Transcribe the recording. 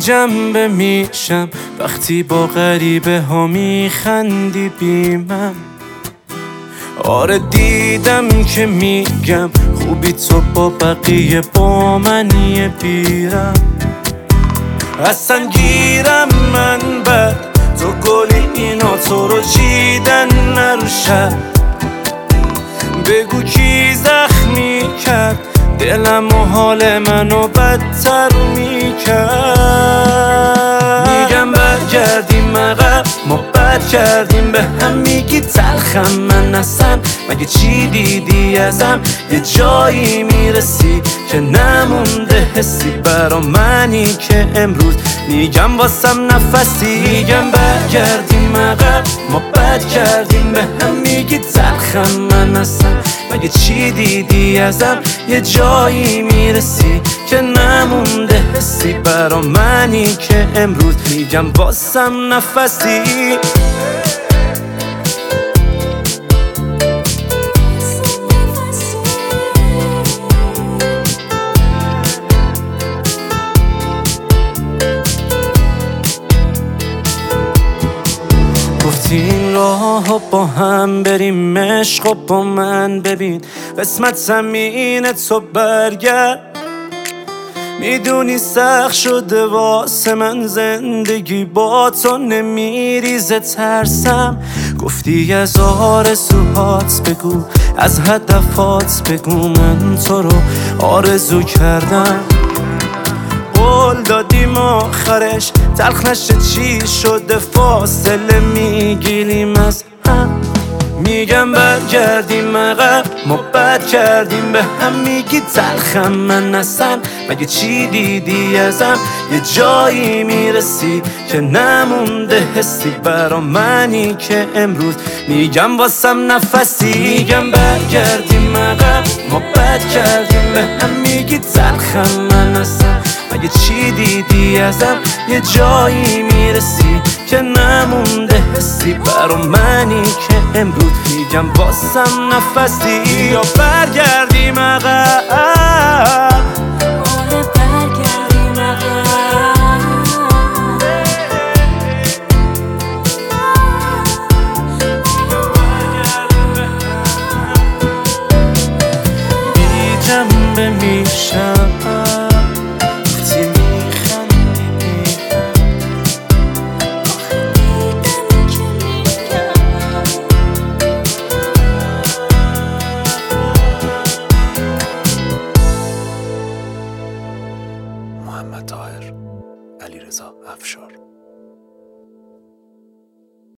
جنبه میشم وقتی با غریبه ها میخندی بیمم. آره دیدم که میگم خوبی تو با بقیه با منی بیرم. اصلا گیرم من بد تو گلی اینا تو رو چیدن نروشد. بگو کی زخمی کرد دلم و حال منو بدتر میکرد. میگم برگردیم عقب ما بد کردیم به هم میگی تلخم من اصلا مگه چی دیدی ازم یه جایی میرسی که نمونده حسی برا منی که امروز میگم واسم نفسی. میگم برگردیم عقب ما بد کردیم به هم میگی تلخم من اصلا مگه چی دیدی ازم یه جایی میرسی که نمونده حسی برا منی که امروز میگم واسم نفسی. گفتیم راه با هم بریم عشق و با من ببین قسمت زمین تو برگرد. میدونی سخت شده واسه من زندگی با تو نمیریزه ترسم. گفتی از آرزوهات بگو از هدفات بگو من تو رو آرزو کردم. قول دادیم آخرش تلخ نشه چی شده فاصله میگیریم از هم. میگم برگردیم عقب ما بد کردیم به هم میگی تلخم من اصلا مگه چی دیدی ازم یه جایی میرسی که نمونده حسی برا منی که امروز میگم واسم نفسی. میگم برگردیم عقب ما بد کردیم به هم میگی تلخم من اصلا مگه چی دیدی ازم یه جایی میرسی که نمونده حسی برا منی که امروز میگم واسم نفسی. یا برگردیم عقب بی جنبه میشم محمد طاهر، علیرضا افشار.